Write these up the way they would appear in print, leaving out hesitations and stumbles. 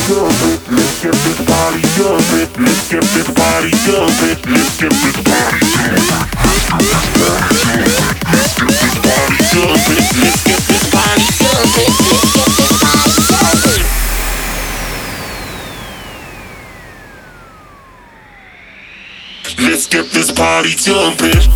jumping. Let's get this body jumping. Let's get this body jumping. Let's get this body jumping. Let's get this body jumping. Let's get this body jumping. Let's get this body jumping. Let's get this body jumping.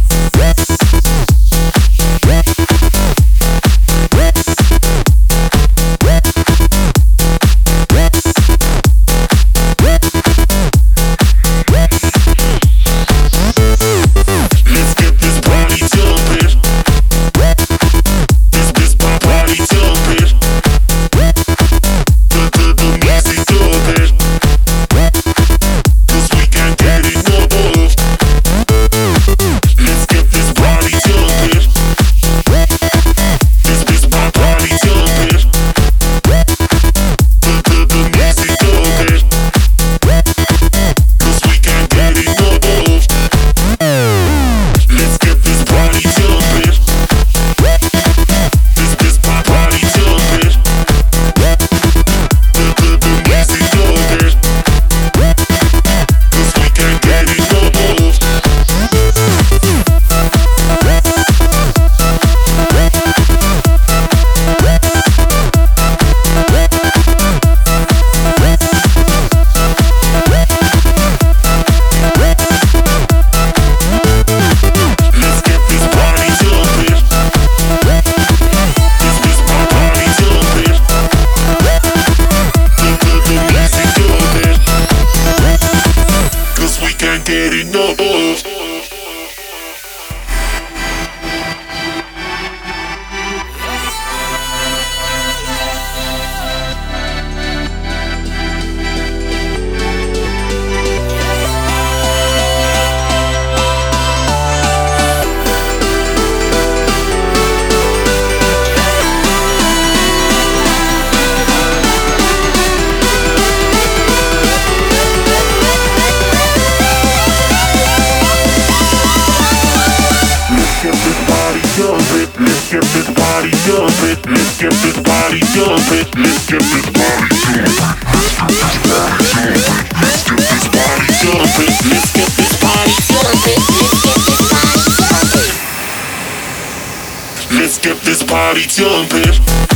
Let's get this body jumping. Let's get this body jumping. Let's get this body jumping. Let's get this body jumping. Let's get this body jumping. Let's get this body jumping. Let's get this body jumping.